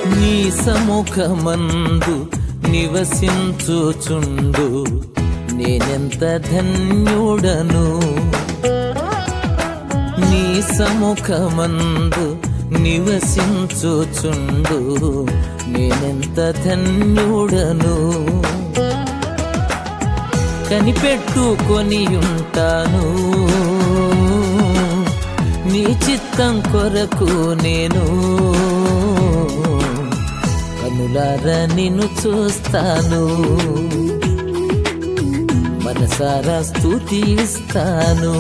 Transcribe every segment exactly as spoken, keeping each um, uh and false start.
నీ సముఖమందు నివసించుచుండు నేనెంత ధన్యుడను. నీ సముఖమందు నివసించుచుండు నేనెంత ధన్యుడను. కనిపెట్టుకొని ఉంటాను నీ చిత్తం కొరకు నేను, కనులారా నిన్ను చూస్తాను, మనసారా స్తుతిస్తాను.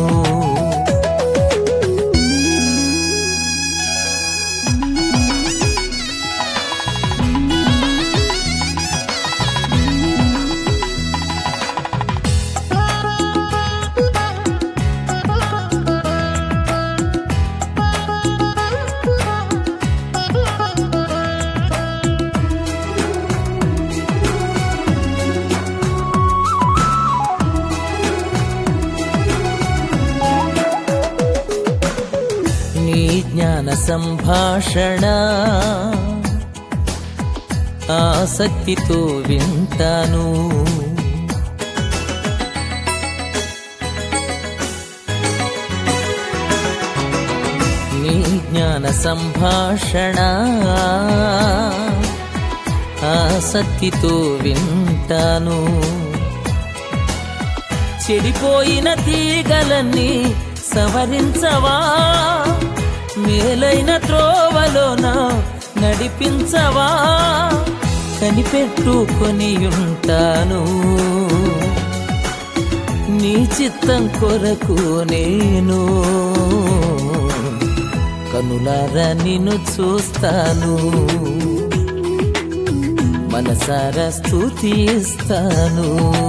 జ్ఞాన సంభాషణ ఆసక్తితో వింటాను. నీ జ్ఞాన సంభాషణ ఆసక్తితో వింటాను. చెడిపోయిన తీగలన్నీ సవరించవా, మేలైన త్రోవలోన నడిపించవా, కనిపెట్టుకొని ఉంటాను నీ చిత్తం కొరకు నేను, కనులారా నిన్ను చూస్తాను, మనసారా స్తుతిస్తాను.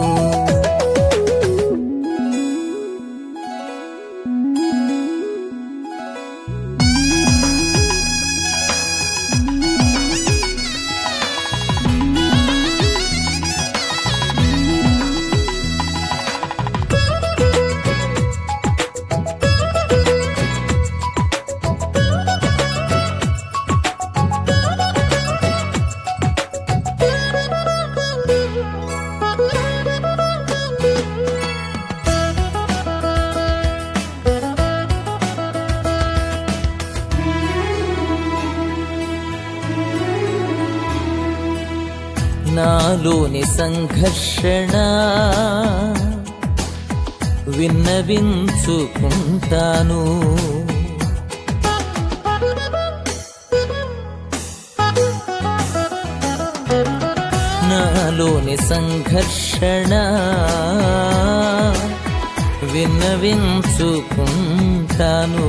నాలోని సంఘర్షణ విన్నవించుకుంటాను. నాలోని సంఘర్షణ విన్నవించుకుంటాను.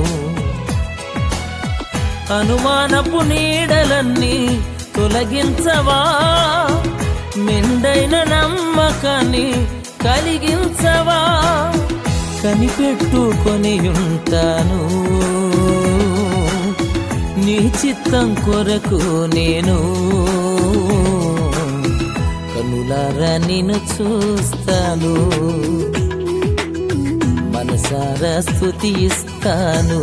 అనుమానపు నీడలన్నీ తొలగించవా, మెండైన నమ్మకాన్ని కలిగించవా, కనిపెట్టుకొని ఉంటాను నీ చిత్తం కొరకు నేను, కనులారా నిన్ను చూస్తాను, మనసారా స్తుతిస్తాను.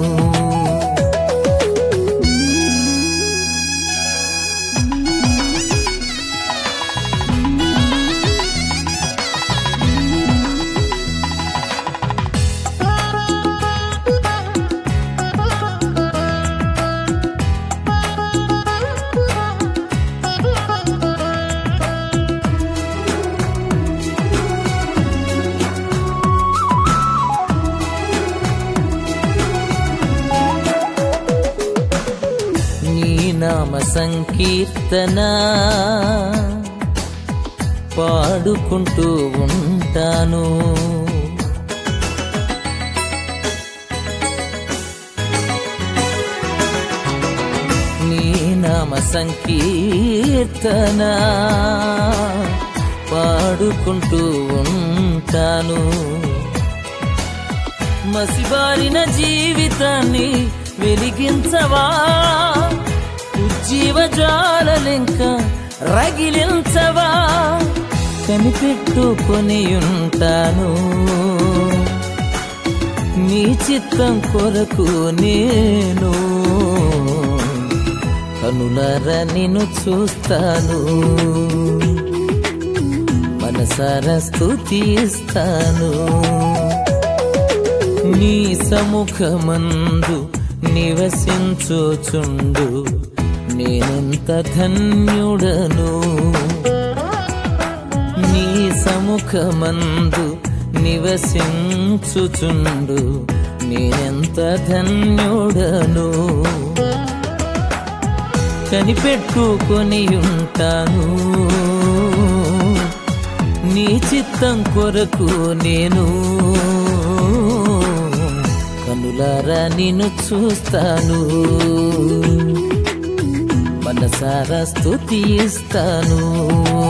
నామ సంకీర్తన పాడుకుంటూ ఉంటాను. నీ నామ సంకీర్తన పాడుకుంటూ ఉంటాను. మసిబారిన జీవితాన్ని వెలిగించవా, ఉజ్జీవజ్వాలలింక రగిలించవా, కనిపెట్టుకొని ఉంటాను నీ చిత్తం కొరకు నేను, కనులారా నిన్ను చూస్తాను, మనసారా స్తుతిస్తాను. నీ సముఖమందు నివసించుచుండు నేనెంత ధన్యుడను. నీ సముఖమందు నివసించుచుండు నేనెంత ధన్యుడను. కనిపెట్టుకొని ఉంటాను నీ చిత్తం కొరకు నేను, కనులారా నిన్ను చూస్తాను, మనసారా స్తుతిస్తాను.